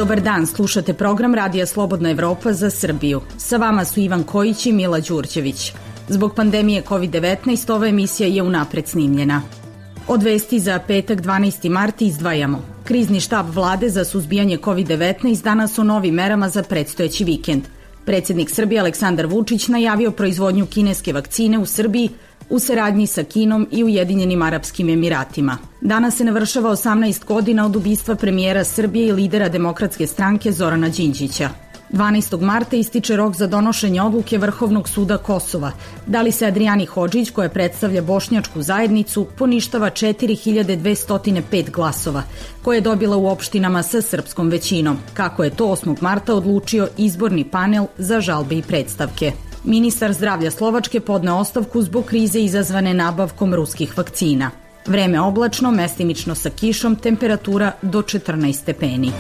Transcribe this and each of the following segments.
Dobar dan, slušate program Radija Slobodna Evropa za Srbiju. Sa vama su Ivan Kojić i Mila Đurđević. Zbog pandemije COVID-19 ova emisija je unapred snimljena. Od vesti za petak 12. mart izdvajamo. Krizni štab vlade za suzbijanje COVID-19 danas o novim merama za predstojeći vikend. Predsjednik Srbije Aleksandar Vučić najavio proizvodnju kineske vakcine u Srbiji u saradnji sa Kinom i Ujedinjenim Arapskim Emiratima. Danas se navršava 18 godina od ubistva premijera Srbije i lidera Demokratske stranke Zorana Đinđića. 12. marta ističe rok za donošenje odluke Vrhovnog suda Kosova. Da li se Adrijani Hodžić, koja predstavlja bošnjačku zajednicu, poništava 4205 glasova, koje je dobila u opštinama sa srpskom većinom, kako je to 8. marta odlučio izborni panel za žalbe i predstavke. Ministar zdravlja Slovačke podneo ostavku zbog krize izazvane nabavkom ruskih vakcina. Vreme oblačno, mestimično sa kišom, temperatura do 14 stepeni.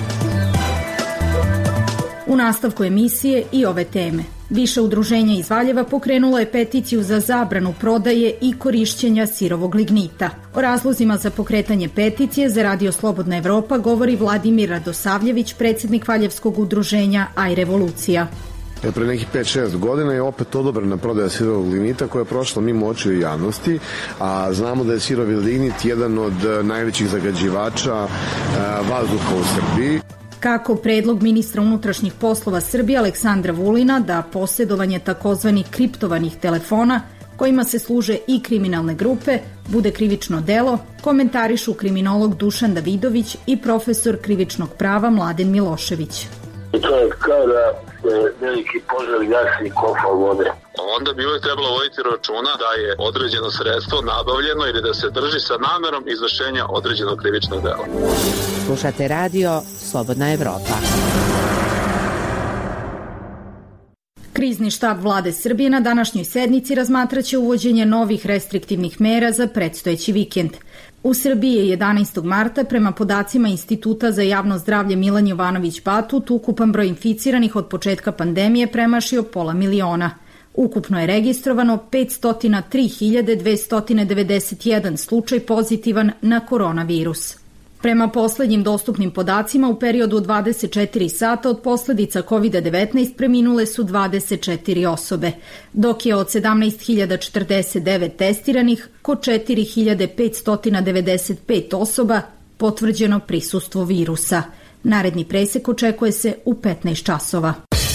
U nastavku emisije i ove teme. Više udruženja iz Valjeva pokrenulo je peticiju za zabranu prodaje i korišćenja sirovog lignita. O razlozima za pokretanje peticije za Radio Slobodna Evropa govori Vladimir Radosavljević, predsjednik Valjevskog udruženja Aj Revolucija. Pre nekih 5-6 godina je opet odobrena prodaja sirovog lignita koja je prošla mimo očiju javnosti, a znamo da je sirovi lignit jedan od najvećih zagađivača vazduha u Srbiji. Kako predlog ministra unutrašnjih poslova Srbije Aleksandra Vulina da posjedovanje takozvanih kriptovanih telefona kojima se služe i kriminalne grupe bude krivično delo, komentarišu kriminolog Dušan Davidović i profesor krivičnog prava Mladen Milošević. To je kao da veliki požar gasi kofa vode. Onda bi uvijek trebalo voditi računa da je određeno sredstvo nabavljeno ili da se drži sa namerom izvršenja određenog krivičnog dela. Slušate radio Slobodna Evropa. Krizni štab vlade Srbije na današnjoj sednici razmatraće uvođenje novih restriktivnih mera za predstojeći vikend. U Srbiji je 11. marta prema podacima Instituta za javno zdravlje Milan Jovanović Batut ukupan broj inficiranih od početka pandemije premašio 500 000. Ukupno je registrovano 503.291 slučaj pozitivan na koronavirus. Prema poslednjim dostupnim podacima, u periodu od 24 sata od posledica COVID-19 preminule su 24 osobe, dok je od 17.049 testiranih kod 4.595 osoba potvrđeno prisustvo virusa. Naredni presek očekuje se u 15 časova.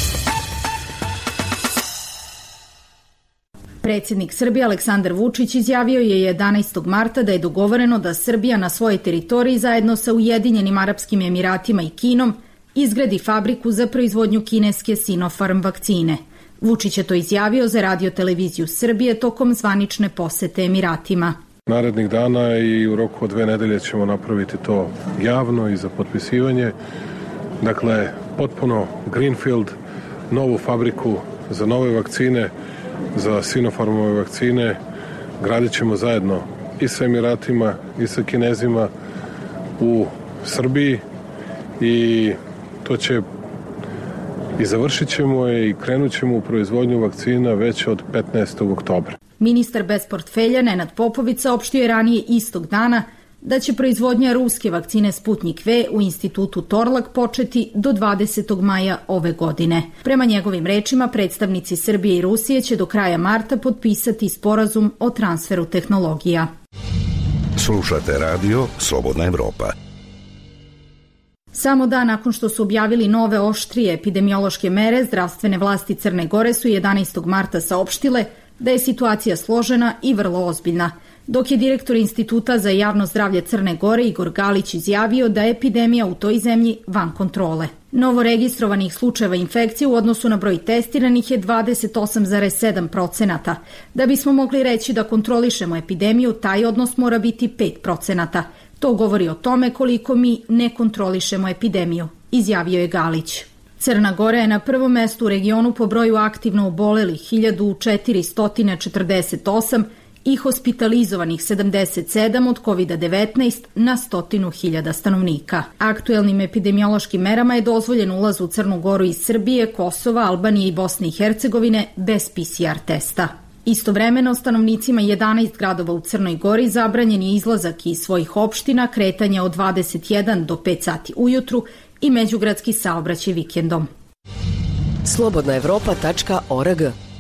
Predsjednik Srbije Aleksandar Vučić izjavio je 11. marta da je dogovoreno da Srbija na svojoj teritoriji zajedno sa Ujedinjenim Arapskim Emiratima i Kinom izgradi fabriku za proizvodnju kineske Sinopharm vakcine. Vučić je to izjavio za Radio televiziju Srbije tokom zvanične posete Emiratima. Narednih dana i u roku od 2 nedelje ćemo napraviti to javno i za potpisivanje. Dakle, potpuno greenfield, novu fabriku za nove vakcine, za Sinopharmove vakcine gradit ćemo zajedno i sa Emiratima i sa Kinezima u Srbiji i to će i završit ćemo i krenut ćemo u proizvodnju vakcina već od 15. oktobra. Ministar bez portfelja Nenad Popović saopštio je ranije istog dana da će proizvodnja ruske vakcine Sputnik V u institutu Torlak početi do 20. maja ove godine. Prema njegovim rečima, predstavnici Srbije i Rusije će do kraja marta potpisati sporazum o transferu tehnologija. Slušate radio Slobodna Evropa. Samo dan nakon što su objavili nove oštrije epidemiološke mere, zdravstvene vlasti Crne Gore su 11. marta saopštile da je situacija složena i vrlo ozbiljna, dok je direktor Instituta za javno zdravlje Crne Gore Igor Galić izjavio da je epidemija u toj zemlji van kontrole. Novo registrovanih slučajeva infekcije u odnosu na broj testiranih je 28,7%. Da bismo mogli reći da kontrolišemo epidemiju, taj odnos mora biti 5%. To govori o tome koliko mi ne kontrolišemo epidemiju, izjavio je Galić. Crna Gora je na prvom mestu u regionu po broju aktivno obolelih 1448 i hospitalizovanih 77 od COVID-19 na 100.000 stanovnika. Aktuelnim epidemiološkim merama je dozvoljen ulaz u Crnu Goru iz Srbije, Kosova, Albanije i Bosne i Hercegovine bez PCR testa. Istovremeno, stanovnicima 11 gradova u Crnoj Gori zabranjen je izlazak iz svojih opština, kretanje od 21 do 5 sati ujutru i međugradski saobraćaj vikendom. slobodnaevropa.org.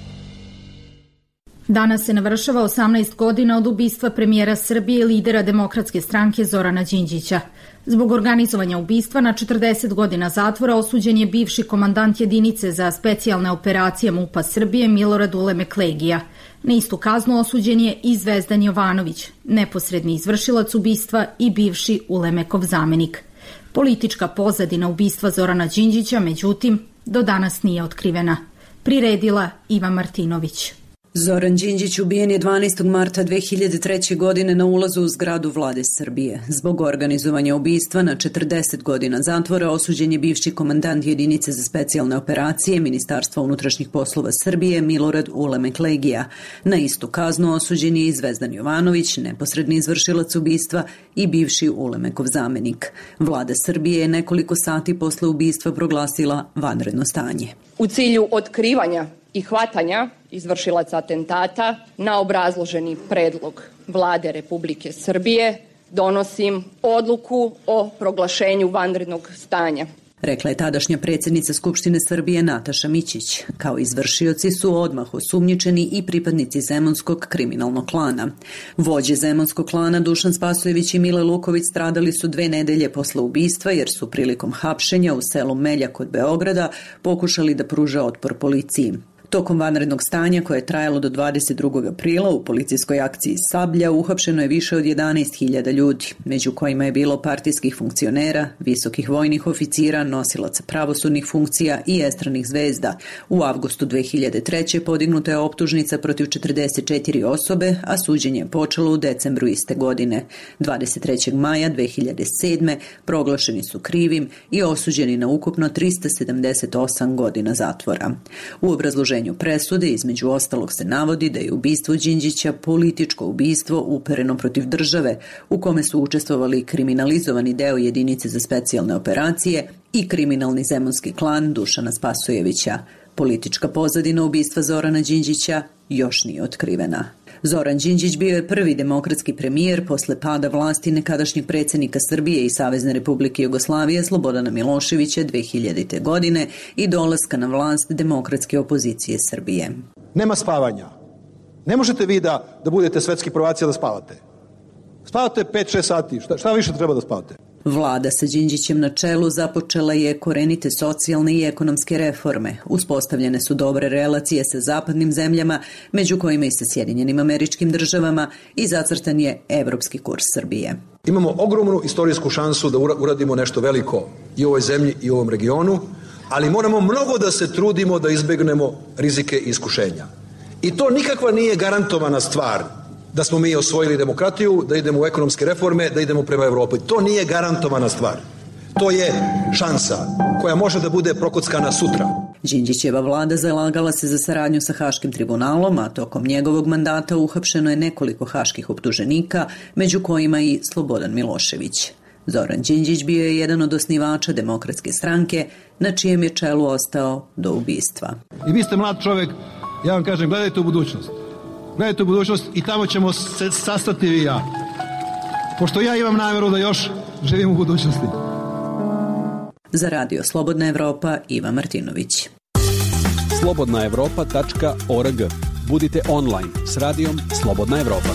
Danas se navršava 18 godina od ubistva premijera Srbije i lidera Demokratske stranke Zorana Đinđića. Zbog organizovanja ubistva na 40 godina zatvora osuđen je bivši komandant jedinice za specijalne operacije MUP-a Srbije Milorad Ulemek Legija. Na istu kaznu osuđen je i Zvezdan Jovanović, neposredni izvršilac ubistva i bivši Ulemekov zamenik. Politička pozadina ubistva Zorana Đinđića, međutim, do danas nije otkrivena. Priredila Iva Martinović. Zoran Đinđić ubijen je 12. marta 2003. godine na ulazu u zgradu Vlade Srbije. Zbog organizovanja ubistva na 40 godina zatvora osuđen je bivši komandant jedinice za specijalne operacije Ministarstva unutrašnjih poslova Srbije Milorad Ulemek Legija. Na istu kaznu osuđen je i Zvezdan Jovanović, neposredni izvršilac ubistva i bivši Ulemekov zamenik. Vlada Srbije je nekoliko sati posle ubistva proglasila vanredno stanje. U cilju otkrivanja i hvatanja izvršilaca atentata na obrazloženi predlog Vlade Republike Srbije donosim odluku o proglašenju vanrednog stanja. Rekla je tadašnja predsjednica Skupštine Srbije Nataša Mićić. Kao izvršioci su odmah osumnjičeni i pripadnici zemunskog kriminalnog klana. Vođe zemunskog klana Dušan Spasojević i Mile Luković stradali su 2 nedelje posle ubistva jer su prilikom hapšenja u selu Meljak kod Beograda pokušali da pruže otpor policiji. Tokom vanrednog stanja koje je trajalo do 22. aprila u policijskoj akciji Sablja uhapšeno je više od 11.000 ljudi, među kojima je bilo partijskih funkcionera, visokih vojnih oficira, nosilaca pravosudnih funkcija i estranih zvezda. U avgustu 2003. podignuta je optužnica protiv 44 osobe, a suđenje je počelo u decembru iste godine. 23. maja 2007. proglašeni su krivim i osuđeni na ukupno 378 godina zatvora. U obrazloženju presude između ostalog se navodi da je ubistvo Đinđića političko ubistvo upereno protiv države u kome su učestvovali kriminalizovani deo jedinice za specijalne operacije i kriminalni zemunski klan Dušana Spasojevića. Politička pozadina ubistva Zorana Đinđića još nije otkrivena. Zoran Đinđić bio je prvi demokratski premijer posle pada vlasti nekadašnjeg predsjednika Srbije i Savezne Republike Jugoslavije Slobodana Miloševića 2000. godine i dolaska na vlast demokratske opozicije Srbije. Nema spavanja. Ne možete vi da budete svetski prvaci da spavate. Spavate 5-6 sati. Šta više treba da spavate? Vlada sa Đinđićem na čelu započela je korenite socijalne i ekonomske reforme. Uspostavljene su dobre relacije sa zapadnim zemljama, među kojima i sa Sjedinjenim Američkim Državama, i zacrtan je evropski kurs Srbije. Imamo ogromnu istorijsku šansu da uradimo nešto veliko i u ovoj zemlji i u ovom regionu, ali moramo mnogo da se trudimo da izbegnemo rizike i iskušenja. I to nikakva nije garantovana stvar da smo mi osvojili demokratiju, da idemo u ekonomske reforme, da idemo prema Evropi. To nije garantovana stvar. To je šansa koja može da bude prokockana sutra. Đinđićeva vlada zalagala se za saradnju sa Haškim tribunalom, a tokom njegovog mandata uhapšeno je nekoliko haških optuženika, među kojima i Slobodan Milošević. Zoran Đinđić bio je jedan od osnivača Demokratske stranke, na čijem je čelu ostao do ubistva. I vi ste mlad čovjek, ja vam kažem, gledajte u budućnost. Gledajte u budućnost i tamo ćemo se sastati vi i ja. Pošto ja imam namjeru da još živim u budućnosti. Za radio Slobodna Evropa, Iva Martinović. slobodnaevropa.org. Budite online s radijom Slobodna Evropa.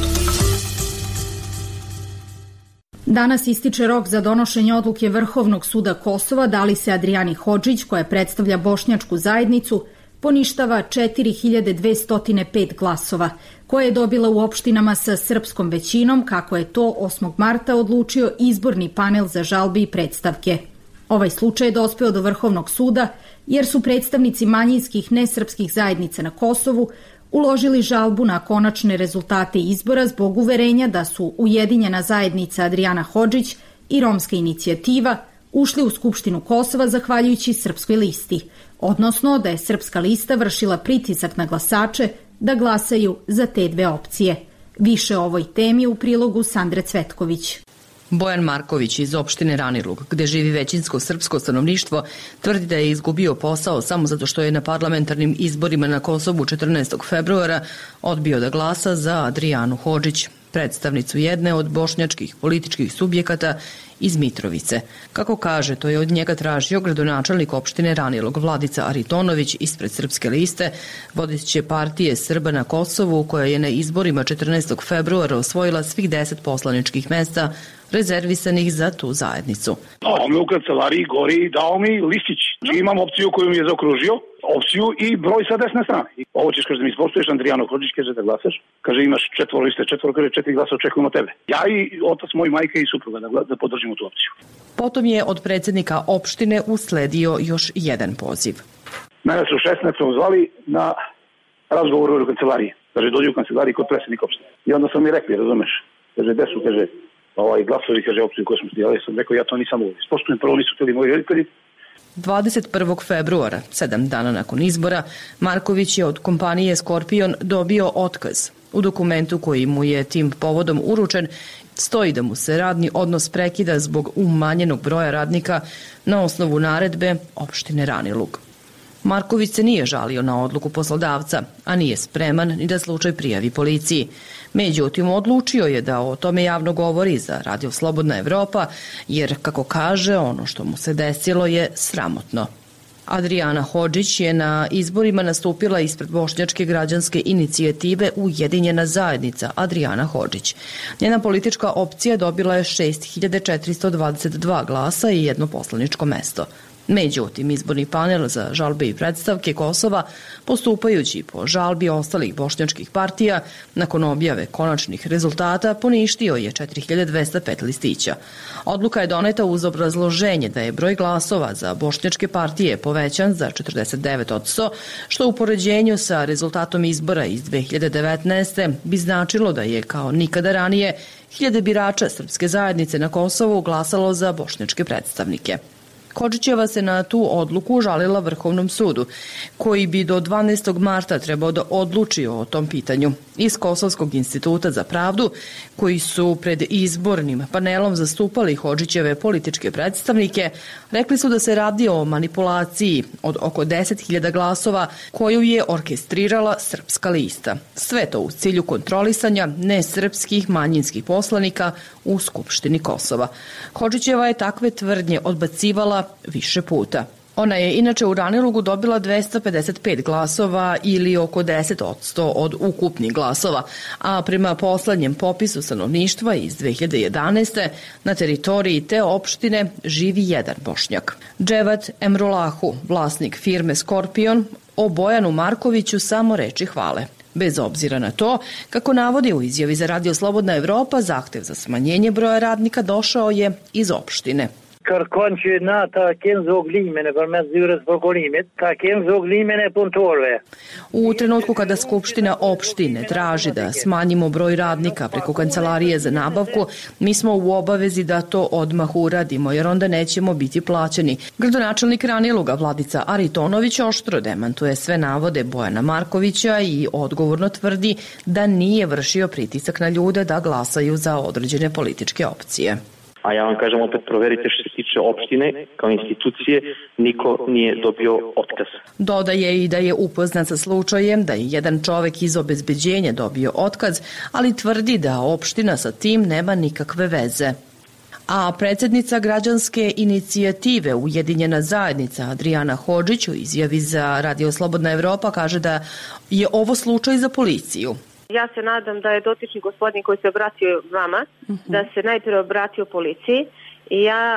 Danas ističe rok za donošenje odluke Vrhovnog suda Kosova da li se Adrijani Hodžić, koja predstavlja bošnjačku zajednicu, poništava 4205 glasova, koje je dobila u opštinama sa srpskom većinom, kako je to 8. marta odlučio izborni panel za žalbe i predstavke. Ovaj slučaj je dospeo do Vrhovnog suda jer su predstavnici manjinskih nesrpskih zajednica na Kosovu uložili žalbu na konačne rezultate izbora zbog uverenja da su Ujedinjena zajednica Adrijana Hodžić i Romska inicijativa ušli u Skupštinu Kosova zahvaljujući Srpskoj listi, odnosno da je Srpska lista vršila pritisak na glasače da glasaju za te dve opcije. Više o ovoj temi u prilogu Sandre Cvetković. Bojan Marković iz opštine Ranilug, gde živi većinsko srpsko stanovništvo, tvrdi da je izgubio posao samo zato što je na parlamentarnim izborima na Kosovu 14. februara odbio da glasa za Adrijanu Hodžić. predstavnicu jedne od bošnjačkih političkih subjekata iz Mitrovice. Kako kaže, to je od njega tražio gradonačelnik opštine Ranilug Vladica Aritonović ispred Srpske liste, vodeće partije Srba na Kosovu, koja je na izborima 14. februara osvojila svih 10 poslaničkih mesta rezervisanih za tu zajednicu. On me u kancelariji gori i dao mi listić. Znači imam opciju koju mi je zaokružio, opciju i broj sa desne strane. Ovo ćeš, kaže, da mi ispoštuješ, Andrijano Hodžić, kaže da glasaš. Kaže, imaš 4 liste, 4, kaže, 4 glasa očekujemo tebe. Ja i otac, moj majka i supruga da podržimo tu opciju. Potom je od predsjednika opštine usledio još jedan poziv. Mene su 16. zvali na razgovor u kancelariji. Kaže, dođi u kancelariji kod predsjednika opštine. I onda su mi rekli, razumeš, kaže, gde su, kaže, glasovi, kaže, opciju koju smo stijali. Ja sam rekao, ja to nisam mogu. Ispoštujem, prvo nisu htjeli moji roditelji. 21. februara, 7 dana nakon izbora, Marković je od kompanije Skorpion dobio otkaz. U dokumentu koji mu je tim povodom uručen stoji da mu se radni odnos prekida zbog umanjenog broja radnika na osnovu naredbe opštine Ranilug. Marković se nije žalio na odluku poslodavca, a nije spreman ni da slučaj prijavi policiji. Međutim, odlučio je da o tome javno govori za Radio Slobodna Evropa, jer, kako kaže, ono što mu se desilo je sramotno. Adrijana Hodžić je na izborima nastupila ispred bošnjačke građanske inicijative Ujedinjena zajednica Adrijana Hodžić. Njena politička opcija dobila je 6422 glasa i jedno poslaničko mesto. Međutim, izborni panel za žalbe i predstavke Kosova, postupajući po žalbi ostalih bošnjačkih partija, nakon objave konačnih rezultata poništio je 4205 listića. Odluka je doneta uz obrazloženje da je broj glasova za bošnjačke partije povećan za 49%, što u poređenju sa rezultatom izbora iz 2019. bi značilo da je kao nikada ranije hiljade birača Srpske zajednice na Kosovu glasalo za bošnjačke predstavnike. Hodžićeva se na tu odluku žalila Vrhovnom sudu, koji bi do 12. marta trebao da odluči o tom pitanju. Iz Kosovskog instituta za pravdu, koji su pred izbornim panelom zastupali Hodžićeve političke predstavnike, rekli su da se radi o manipulaciji od oko 10.000 glasova koju je orkestrirala Srpska lista. Sve to u cilju kontrolisanja nesrpskih manjinskih poslanika u Skupštini Kosova. Hodžićeva je takve tvrdnje odbacivala više puta. Ona je inače u Ranilugu dobila 255 glasova ili oko 10% od ukupnih glasova, a prema poslednjem popisu stanovništva iz 2011. na teritoriji te opštine živi jedan Bošnjak. Dževat Emrulahu, vlasnik firme Skorpion, o Bojanu Markoviću samo reči hvale. Bez obzira na to, kako navodi u izjavi za Radio Slobodna Evropa, zahtev za smanjenje broja radnika došao je iz opštine. Kërkon që na ta kemë zoglimin e përmes zyrës prokurimit, ta kemë zoglimin e punëtorëve. U trenutku kada Skupština opštine traži da smanjimo broj radnika preko kancelarije za nabavku, mi smo u obavezi da to odmah uradimo, jer onda nećemo biti plaćeni. Gradonačelnik Raniluga Vladica Aritonović oštro demantuje sve navode Bojana Markovića i odgovorno tvrdi da nije vršio pritisak na ljude da glasaju za određene političke opcije. A ja vam kažem opet, proverite što se tiče opštine kao institucije, niko nije dobio otkaz. Dodaje i da je upoznat sa slučajem da je jedan čovek iz obezbeđenja dobio otkaz, ali tvrdi da opština sa tim nema nikakve veze. A predsjednica građanske inicijative Ujedinjena zajednica Adrijana Hodžić u izjavi za Radio Slobodna Evropa kaže da je ovo slučaj za policiju. Ja se nadam da je dotični gospodin koji se obratio vama, da se najprije obratio policiji i ja,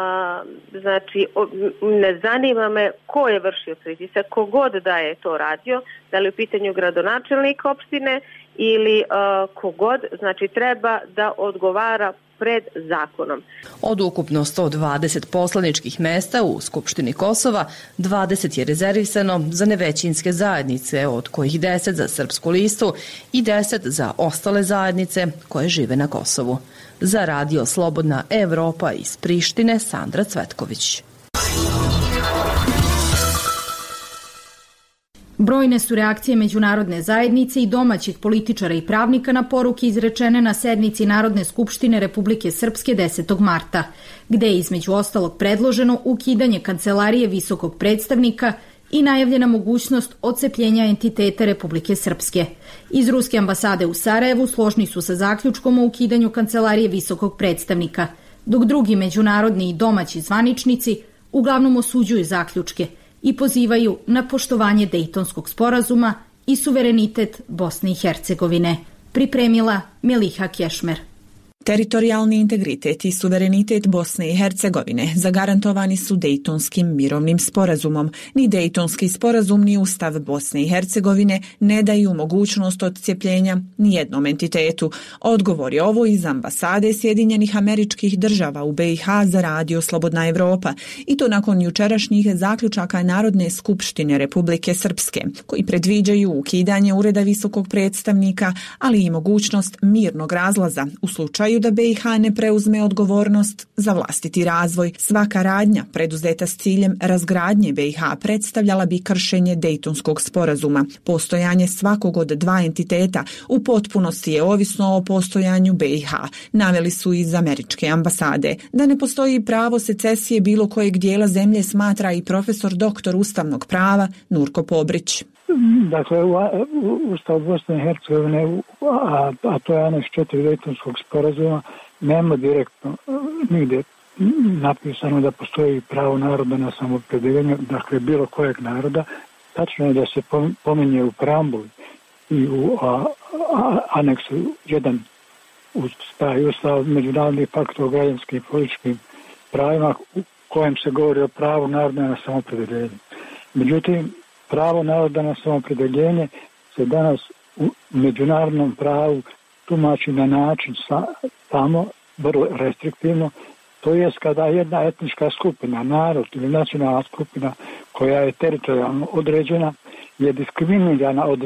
ne zanima me ko je vršio pritisak, kogod da je to radio, da li u pitanju gradonačelnik opštine ili kogod, znači treba da odgovara pred zakonom. Od ukupno 120 poslaničkih mesta u Skupštini Kosova, 20 je rezervisano za nevećinske zajednice, od kojih 10 za Srpsku listu i 10 za ostale zajednice koje žive na Kosovu. Za Radio Slobodna Evropa iz Prištine, Sandra Cvetković. Brojne su reakcije međunarodne zajednice i domaćih političara i pravnika na poruke izrečene na sednici Narodne skupštine Republike Srpske 10. marta, gde je između ostalog predloženo ukidanje kancelarije visokog predstavnika i najavljena mogućnost odcepljenja entiteta Republike Srpske. Iz Ruske ambasade u Sarajevu složni su sa zaključkom o ukidanju kancelarije visokog predstavnika, dok drugi međunarodni i domaći zvaničnici uglavnom osuđuju zaključke i pozivaju na poštovanje Dejtonskog sporazuma i suverenitet Bosne i Hercegovine. Pripremila Meliha Kešmer. Teritorijalni integritet i suverenitet Bosne i Hercegovine zagarantovani su Dejtonskim mirovnim sporazumom. Ni Dejtonski sporazum ni Ustav Bosne i Hercegovine ne daju mogućnost odcepljenja ni jednom entitetu. Odgovor je ovo iz ambasade Sjedinjenih Američkih Država u BiH za Radio Slobodna Evropa, i to nakon jučerašnjih zaključaka Narodne skupštine Republike Srpske, koji predviđaju ukidanje ureda visokog predstavnika, ali i mogućnost mirnog razlaza u slučaju da BiH ne preuzme odgovornost za vlastiti razvoj. Svaka radnja preduzeta s ciljem razgradnje BiH predstavljala bi kršenje Dejtonskog sporazuma. Postojanje svakog od dva entiteta u potpunosti je ovisno o postojanju BiH, naveli su iz američke ambasade. Da ne postoji pravo secesije bilo kojeg dijela zemlje smatra i profesor doktor ustavnog prava Nurko Pobrić. Dakle, Ustav Bosne i Hercegovine, a to je aneks 4 Dejtonskog sporazuma, nema direktno nigdje napisano da postoji pravo naroda na samoopredjeljenje, dakle bilo kojeg naroda. Tačno je da se pominje u preambuli i u aneksu 1 uz taj Ustav Međunarodni pakt o građanskim i političkim pravima u kojem se govori o pravu naroda na samoopredjeljenje. Međutim, pravo naroda na samoopredjeljenje se danas u međunarodnom pravu tumači na način samo vrlo restriktivno, to jest kada jedna etnička skupina, narod ili nacionalna skupina koja je teritorijalno određena je diskriminirana od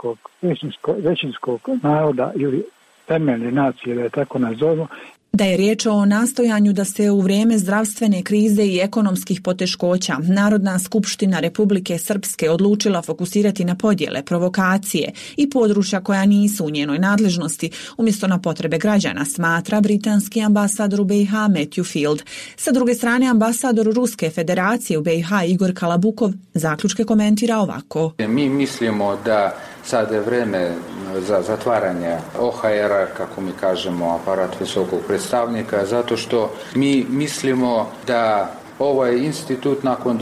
većinskog naroda ili temeljne nacije, da je tako nazovemo. Da je riječ o nastojanju da se u vrijeme zdravstvene krize i ekonomskih poteškoća Narodna skupština Republike Srpske odlučila fokusirati na podjele, provokacije i područja koja nisu u njenoj nadležnosti umjesto na potrebe građana, smatra britanski ambasador u BiH Matthew Field. Sa druge strane, ambasador Ruske federacije u BiH Igor Kalabukov zaključke komentira ovako. Mi mislimo da sad je vreme za zatvaranje OHR-a, kako mi kažemo, aparat visokog predstavnika, zato što mi mislimo da ovaj institut nakon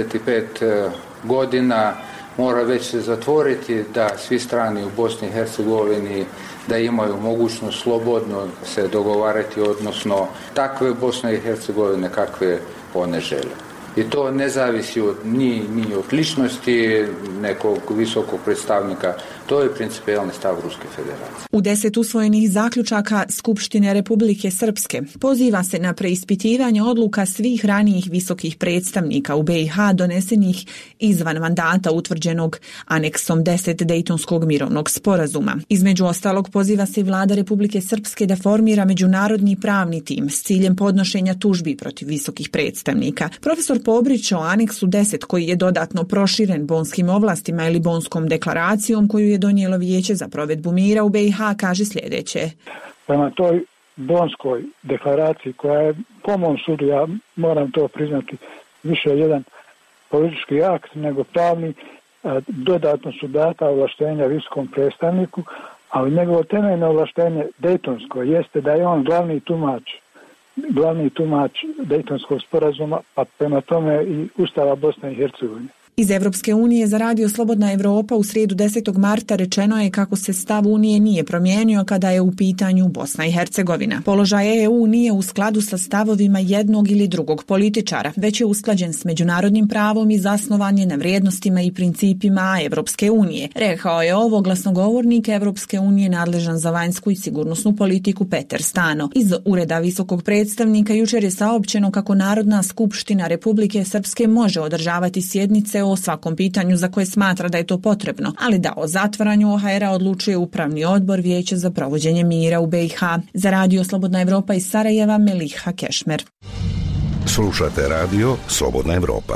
25 godina mora već se zatvoriti, da svi strani u Bosni i Hercegovini da imaju mogućnost slobodno se dogovarati, odnosno takve Bosne i Hercegovine kakve one žele. I to ne zavisi ni od ličnosti nekog visokog predstavnika, to je principijelni stav Ruske federacije. U 10 usvojenih zaključaka Skupštine Republike Srpske poziva se na preispitivanje odluka svih ranijih visokih predstavnika u BiH donesenih izvan mandata utvrđenog aneksom 10 Dejtonskog mirovnog sporazuma. Između ostalog, poziva se Vlada Republike Srpske da formira međunarodni pravni tim s ciljem podnošenja tužbi protiv visokih predstavnika. Profesor Pobrić o aneksu 10 koji je dodatno proširen bonskim ovlastima ili bonskom deklaracijom koju je donijelo Vijeće za provedbu mira u BiH kaže sljedeće. Prema toj bonskoj deklaraciji koja je po mom sudu, ja moram to priznati, više jedan politički akt nego pravni, dodatno su data ovlaštenja visokom predstavniku, ali njegovo temeljno ovlaštenje dejtonsko jeste da je on glavni tumač Dejtonskog sporazuma, pa prema tome i Ustava Bosne i Hercegovine. Iz Evropske unije za Radio Slobodna Evropa u srijedu 10. marta rečeno je kako se stav Unije nije promijenio kada je u pitanju Bosna i Hercegovina. Položaj EU nije u skladu sa stavovima jednog ili drugog političara, već je usklađen s međunarodnim pravom i zasnovan je na vrijednostima i principima Evropske unije. Rekao je ovo glasnogovornik Evropske unije nadležan za vanjsku i sigurnosnu politiku Peter Stano. Iz ureda visokog predstavnika jučer je saopćeno kako Narodna skupština Republike Srpske može održavati sjednice o svakom pitanju za koje smatra da je to potrebno, ali da o zatvaranju OHR-a odlučuje Upravni odbor Vijeća za provođenje mira u BiH. Za Radio Slobodna Evropa iz Sarajeva, Meliha Kešmer. Slušate Radio Slobodna Evropa.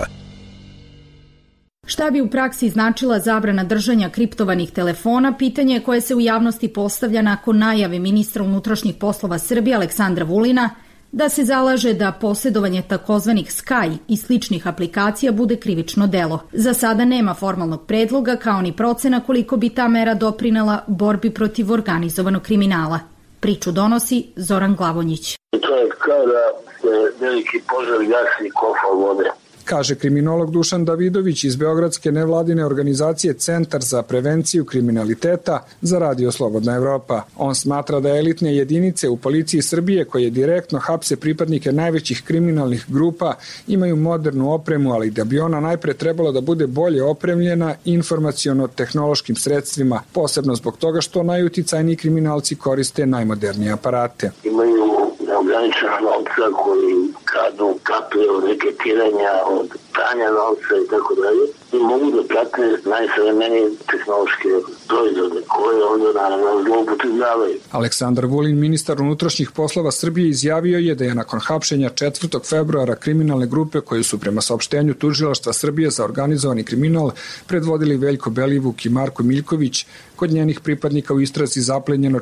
Šta bi u praksi značila zabrana držanja kriptovanih telefona, pitanje koje se u javnosti postavlja nakon najave ministra unutrašnjih poslova Srbije Aleksandra Vulina da se zalaže da posjedovanje takozvanih Sky i sličnih aplikacija bude krivično delo. Za sada nema formalnog predloga kao ni procena koliko bi ta mera doprinela borbi protiv organizovanog kriminala. Priču donosi Zoran Glavonjić. To je kao da se veliki požar gasi kofa vode. Kaže kriminolog Dušan Davidović iz beogradske nevladine organizacije Centar za prevenciju kriminaliteta za Radio Slobodna Evropa. On smatra da elitne jedinice u policiji Srbije koje direktno hapse pripadnike najvećih kriminalnih grupa imaju modernu opremu, ali da bi ona najpre trebala da bude bolje opremljena informaciono-tehnološkim sredstvima, posebno zbog toga što najuticajniji kriminalci koriste najmodernije aparate. Imaju neograničena novca koji kradu kaplje od reketiranja, od pranja novca i tako dalje. I mogu da prate najsavremenije tehnološke proizvode koje onda naravno zloupotrebljavaju. Aleksandar Vulin, ministar unutrašnjih poslova Srbije, izjavio je da je nakon hapšenja 4. februara kriminalne grupe koje su prema saopštenju Tužilaštva Srbije za organizovani kriminal predvodili Veljko Belivuk i Marko Miljković, kod njenih pripadnika u istrazi zaplenjeno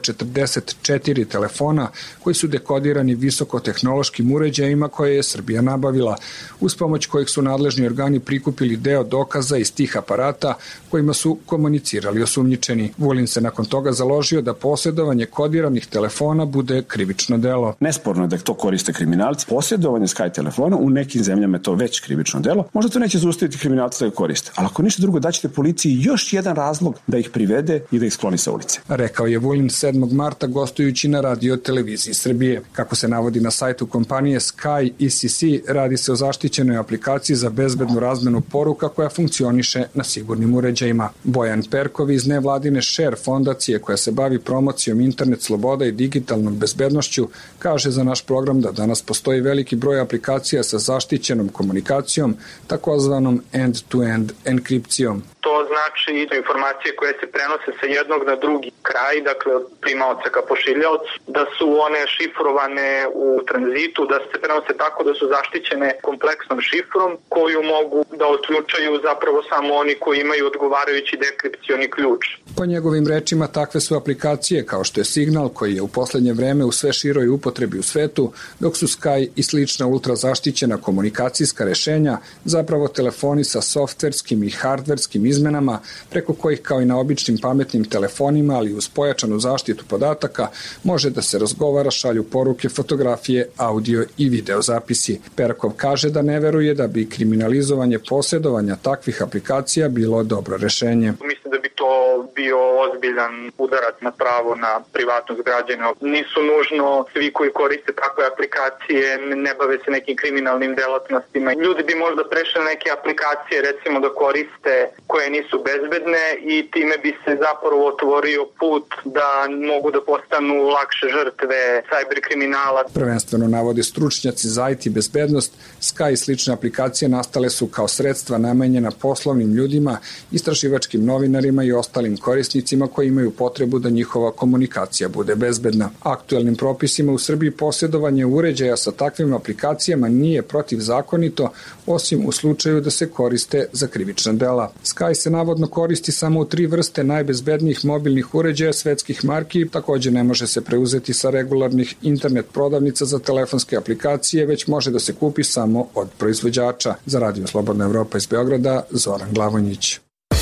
44 telefona koji su dekodirani visokotehnološkim uređajima koje je Srbija nabavila, uz pomoć kojih su nadležni organi prikupili deo dokaza iz tih aparata kojima su komunicirali osumnjičeni. Vulin se nakon toga založio da posjedovanje kodiranih telefona bude krivično delo. Nesporno je da to koriste kriminalci. Posjedovanje Sky telefona u nekim zemljama je to već krivično delo. Možda to neće zaustaviti kriminalci da ga koriste, ali ako ništa drugo daćete policiji još jedan razlog da ih privede i da ih skloni sa ulice. Rekao je Vulin 7. marta gostujući na Radio televiziji Srbije. Kako se navodi na sajtu kompanije Sky ECC, radi se o zaštićenoj aplikaciji za bezbednu razmenu poruka koja funkcioniše na sigurnim uređajima. Bojan Perkov iz nevladine Share fondacije koja se bavi promocijom internet sloboda i digitalnom bezbednošću kaže za naš program da danas postoji veliki broj aplikacija sa zaštićenom komunikacijom, takozvanom end-to-end enkripcijom. To znači informacije koje se prenose sa jednog na drugi kraj, dakle od primaoca ka pošiljaocu, da su one šifrovane u tranzitu, da se prenose tako da su zaštićene kompleksnom šifrom koju mogu da otključaju zapravo samo oni koji imaju odgovarajući dekripcioni ključ. Po njegovim rečima takve su aplikacije kao što je Signal koji je u poslednje vreme u sve široj upotrebi u svetu, dok su Sky i slična ultrazaštićena komunikacijska rešenja zapravo telefoni sa softverskim i hardverskim izmenama preko kojih kao i na običnim pametnim telefonima, ali uz pojačanu zaštitu podataka, može da se razgovara, šalju poruke, fotografije, audio i video zapisi. Perkov kaže da ne veruje da bi kriminalizovanje posjedovanja takvih aplikacija bilo dobro rešenje. Mislim da bi to bio ozbiljan udarac na pravo na privatnost građana. Nisu nužno svi koji koriste takve aplikacije, ne bave se nekim kriminalnim delatnostima. Ljudi bi možda prešli neke aplikacije recimo da koriste koje nisu bezbedne i time bi se zapravo otvorio put da mogu da postanu lakše žrtve cyber kriminala. Prvenstveno navode stručnjaci za IT bezbednost, Sky i slične aplikacije nastale su kao sredstva namenjena poslovnim ljudima, istraživačkim novinarima i ostalim korisnicima koji imaju potrebu da njihova komunikacija bude bezbedna. Aktuelnim propisima u Srbiji posjedovanje uređaja sa takvim aplikacijama nije protivzakonito, osim u slučaju da se koriste za krivična dela. Sky se navodno koristi samo u 3 vrste najbezbednijih mobilnih uređaja svetskih marki, takođe ne može se preuzeti sa regularnih internet prodavnica za telefonske aplikacije, već može da se kupi samo od proizvođača. Za Radio Slobodna Evropa iz Beograda, Zoran Glavonjić.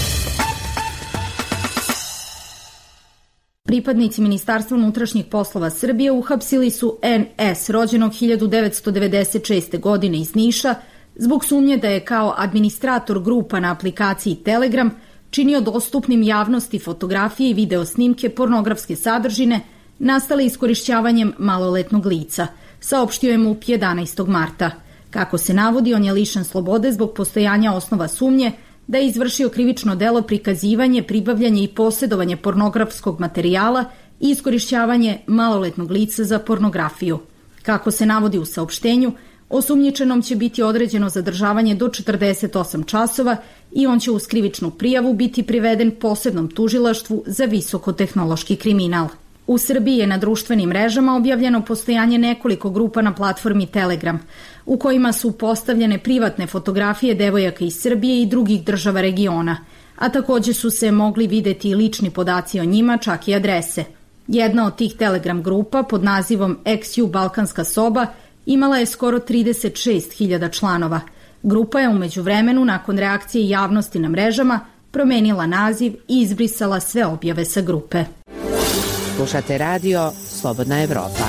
Pripadnici Ministarstva unutrašnjih poslova Srbije uhapsili su NS, rođenog 1996. godine iz Niša, zbog sumnje da je kao administrator grupa na aplikaciji Telegram činio dostupnim javnosti fotografije i video snimke pornografske sadržine nastale iskorišćavanjem maloletnog lica, saopštio je MUP 11. marta. Kako se navodi, on je lišen slobode zbog postojanja osnova sumnje da je izvršio krivično delo prikazivanje, pribavljanje i posjedovanje pornografskog materijala i iskorišćavanje maloletnog lica za pornografiju. Kako se navodi u saopštenju, osumnjičenom će biti određeno zadržavanje do 48 časova i on će uz krivičnu prijavu biti priveden posebnom tužilaštvu za visokotehnološki kriminal. U Srbiji je na društvenim mrežama objavljeno postojanje nekoliko grupa na platformi Telegram, u kojima su postavljene privatne fotografije devojaka iz Srbije i drugih država regiona, a takođe su se mogli videti i lični podaci o njima, čak i adrese. Jedna od tih Telegram grupa pod nazivom XU Balkanska soba Imala je skoro 36.000 članova. Grupa je umeđu vremenu, nakon reakcije javnosti na mrežama, promenila naziv i izbrisala sve objave sa grupe. Slušate radio Slobodna Evropa.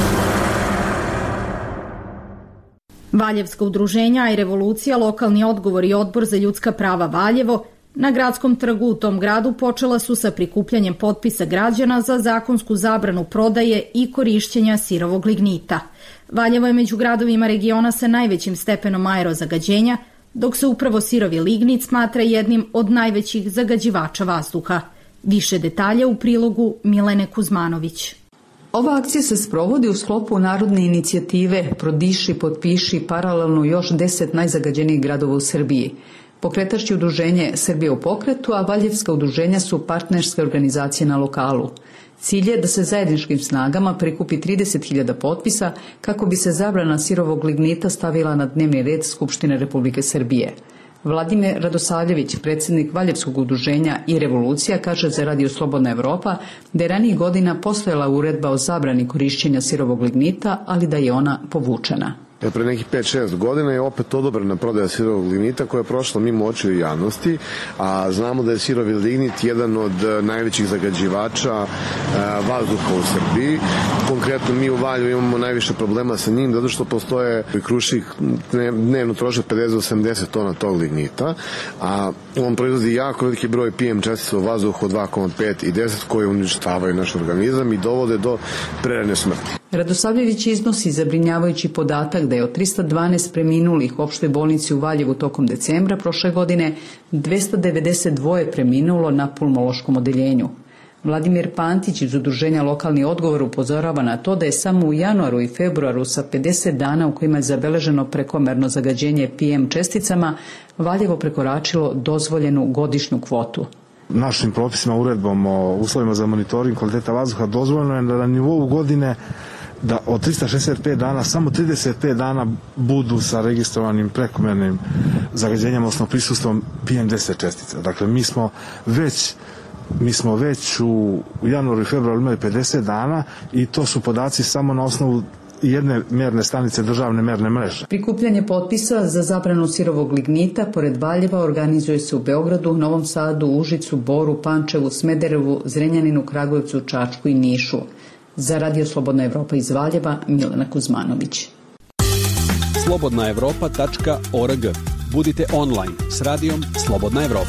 Valjevska udruženja i Revolucija, lokalni odgovor i odbor za ljudska prava Valjevo na gradskom trgu u tom gradu počela su sa prikupljanjem potpisa građana za zakonsku zabranu prodaje i korišćenja sirovog lignita. Valjevo je među gradovima regiona sa najvećim stepenom aerozagađenja, dok se upravo sirovi lignit smatra jednim od najvećih zagađivača vazduha. Više detalja u prilogu Milene Kuzmanović. Ova akcija se sprovodi u sklopu narodne inicijative Prodiši, potpiši paralelno još 10 najzagađenijih gradova u Srbiji. Pokretač je udruženje Srbije u pokretu, a valjevska udruženja su partnerske organizacije na lokalu. Cilj je da se zajedničkim snagama prikupi 30.000 potpisa kako bi se zabrana sirovog lignita stavila na dnevni red Skupštine Republike Srbije. Vladimir Radosavljević, predsjednik Valjevskog udruženja i Revolucija, kaže za Radio Slobodna Evropa da je ranijih godina postojala uredba o zabrani korišćenja sirovog lignita, ali da je ona povučena. Pre nekih 5-6 godina je opet odobrena prodaja sirovog lignita koja je prošla mimo očiju javnosti, a znamo da je sirovi lignit jedan od najvećih zagađivača vazduha u Srbiji. Konkretno mi u Valju imamo najviše problema sa njim, zato što postoje Krušik dnevno troše 50 do 80 tona tog lignita, a on proizvodi jako veliki broj PM čestica u vazduhu od 2,5 i 10 koje uništavaju naš organizam i dovode do prerane smrti. Radosavljević iznosi zabrinjavajući podatak da je od 312 preminulih u opštoj bolnici u Valjevu tokom decembra prošle godine 292 preminulo na pulmološkom odeljenju. Vladimir Pantić iz udruženja Lokalni odgovor upozorava na to da je samo u januaru i februaru sa 50 dana u kojima je zabeleženo prekomerno zagađenje PM česticama Valjevo prekoračilo dozvoljenu godišnju kvotu. Našim propisima, uredbom o uslovima za monitoring kvaliteta vazduha dozvoljeno je da na nivou godine da od 365 dana samo 35 dana budu sa registrovanim prekomernim zagađenjem, odnosno prisustvom PM10 čestica. Dakle, mi smo već u januaru i februaru imali 50 dana i to su podaci samo na osnovu jedne merne stanice državne merne mreže. Prikupljanje potpisa za zabranu sirovog lignita pored Valjeva organizuje se u Beogradu, Novom Sadu, Užicu, Boru, Pančevu, Smederevu, Zrenjaninu, Kragujevcu, Čačku i Nišu. Za Radio Slobodna Evropa iz Valjeva, Milena Kuzmanović. slobodnaevropa.org. Budite online s radijom Slobodna Evropa.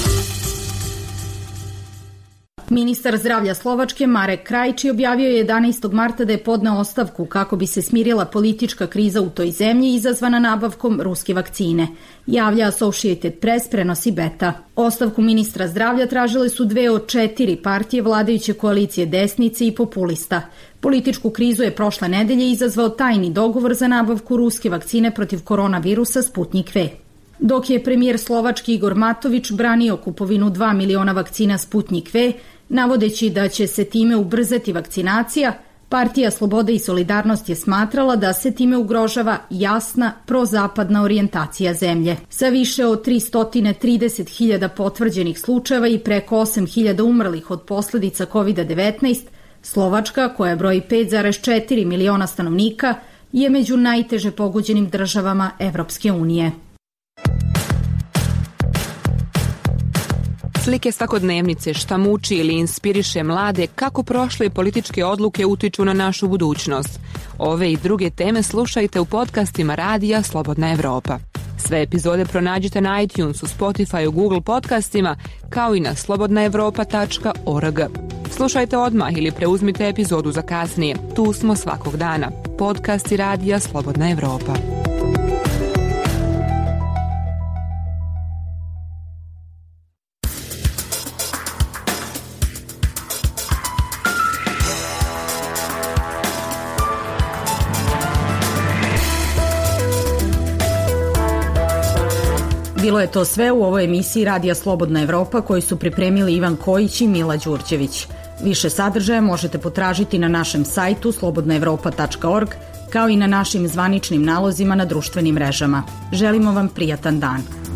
Ministar zdravlja Slovačke Marek Krajčí objavio je 11. marta da je podneo ostavku kako bi se smirila politička kriza u toj zemlji izazvana nabavkom ruske vakcine. Javlja Associated Press, prenosi Beta. Ostavku ministra zdravlja tražile su 2 od 4 partije vladajuće koalicije desnice i populista. Političku krizu je prošle nedelje izazvao tajni dogovor za nabavku ruske vakcine protiv koronavirusa Sputnik V. Dok je premijer Slovački Igor Matović branio kupovinu 2 miliona vakcina Sputnik V, navodeći da će se time ubrzati vakcinacija, Partija Slobode i Solidarnost je smatrala da se time ugrožava jasna prozapadna orijentacija zemlje. Sa više od 330.000 potvrđenih slučajeva i preko 8.000 umrlih od posljedica COVID-19, Slovačka, koja broji 5,4 miliona stanovnika, je među najteže pogođenim državama Evropske unije. Slike svakodnevnice, šta muči ili inspiriše mlade, kako prošle političke odluke utiču na našu budućnost. Ove i druge teme slušajte u podcastima Radija Slobodna Evropa. Sve epizode pronađite na iTunesu, Spotify, Google podcastima, kao i na slobodnaevropa.org. Slušajte odmah ili preuzmite epizodu za kasnije. Tu smo svakog dana. Podcasti Radija Slobodna Evropa. Bilo je to sve u ovoj emisiji Radija Slobodna Evropa koju su pripremili Ivan Kojić i Mila Đurđević. Više sadržaja možete potražiti na našem sajtu slobodnaevropa.org, kao i na našim zvaničnim nalozima na društvenim mrežama. Želimo vam prijatan dan.